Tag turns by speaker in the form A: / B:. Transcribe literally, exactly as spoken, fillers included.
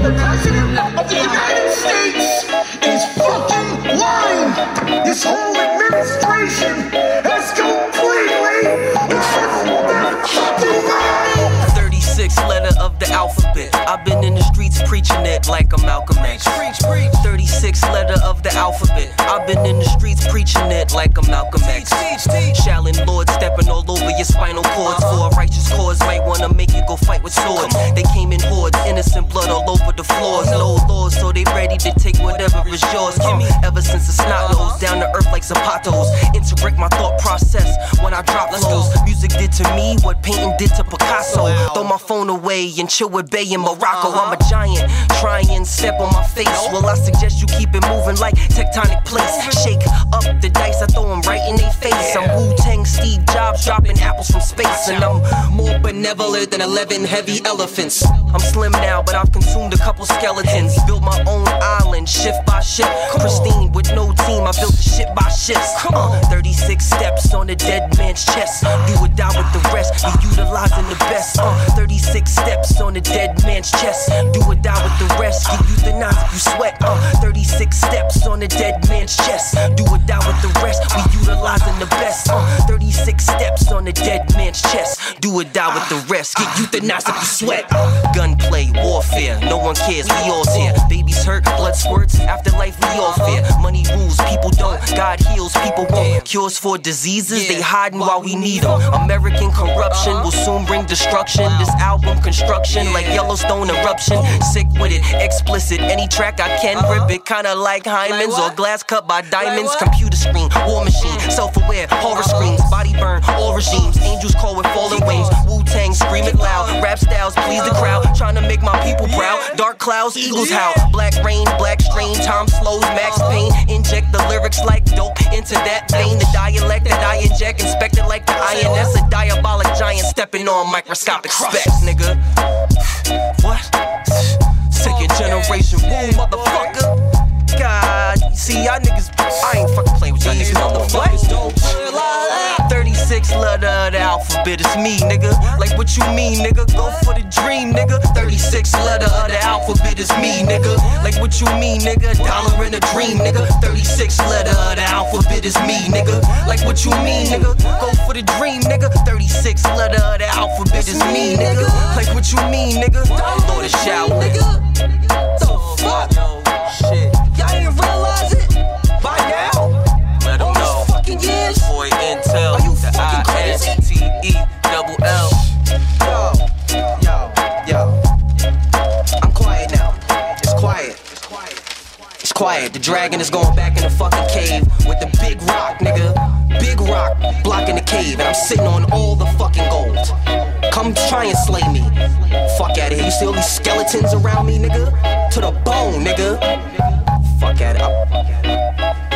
A: the President of the United States is fucking lying. This whole administration has completely fucking lied.
B: thirty-six letter of the alphabet. I've been in the streets preaching it like I'm Malcolm X. Preach, preach. thirty-six letter of the alphabet. I've been in the streets preaching it like I'm Malcolm X. Shaolin Lord stepping all over your spinal cords for a righteous cause. Might wanna make you go fight with swords. They came in hordes, innocent blood all over the floors. No laws, so they ready to take whatever is yours. Uh, ever since the snot nose, down to earth like zapatos. Interact my thought process when I drop flows. Music did to me what painting did to Picasso. Throw my phone away and chill with Bay in Morocco. I'm a giant, try and step on my face. Well, I suggest you keep it moving like tectonic plates. Shake up the dice, I throw them right in their face. I'm Wu-Tang Steve Jobs dropping apples from space. And I'm more benevolent than eleven heavy elephants. I'm slim now, but I've consumed a couple skeletons. Built my own island, shift by shift. Pristine with no team, I built the shit by shifts. Uh, thirty-six steps on a dead man's chest. Do or die with the rest, you utilizing the best. Uh, thirty-six steps on a dead man's chest. Do or die with the rest, you euthanize if you sweat. Uh, thirty-six steps on a dead man's chest. Do or die with the rest, we utilizing the best. Uh, thirty-six steps on a dead man's chest. Do or die with the rest, get euthanized if you sweat. Uh, gunplay, warfare, no one cares, we all's here. Babies hurt, blood squirts, afterlife we all fear. Money rules, people don't, God heals, people won't. Cures for diseases, they hiding while we need them. American corruption will soon bring destruction. This album construction like Yellowstone eruption. Sick with it, explicit, any track I can rip it. Kinda like Hyman's or glass cut by diamonds. Computer screen, war machine, self-aware, horror screams. Body burn, all regimes, angels call with fallen wings. Wu-Tang scream it loud, rap styles please the crowd. Trying to make my people proud, dark clouds, eagles howl. Black rain, black strain, time slows, max pain. Inject the lyrics like dope into that vein. The dialect that I inject, inspected like the I N S. A diabolic giant stepping on microscopic specs, nigga. What? Second generation woo, motherfucker. God, see y'all niggas, I ain't fucking playing with y'all niggas, motherfuckers. thirty-six letter of the alphabet, it's me, nigga. Like what you mean, nigga? Go for the dream, nigga. thirty-six letter of the alphabet is me, nigga. Like what you mean, nigga? Dollar in a dream, nigga. thirty-six letter of the alphabet is me, nigga. Like what you mean, nigga? Go for the dream, nigga. thirty-six letter of the alphabet is me, nigga. Like what you mean, nigga? Lord of shout, nigga. The fuck? Shit. Y'all ain't realize it by now? Let them know. Fucking years. Boy, Intel. Are you fucking crazy? I N T E double L. Yo, yo, yo. I'm quiet now. It's quiet. It's quiet. The dragon is going back in the fucking cave with the big rock, nigga. Big rock blocking the cave, and I'm sitting on all the fucking gold. Come try and slay me. Fuck out of here. You see all these skeletons around me, nigga? To the bone, nigga. Fuck out of here.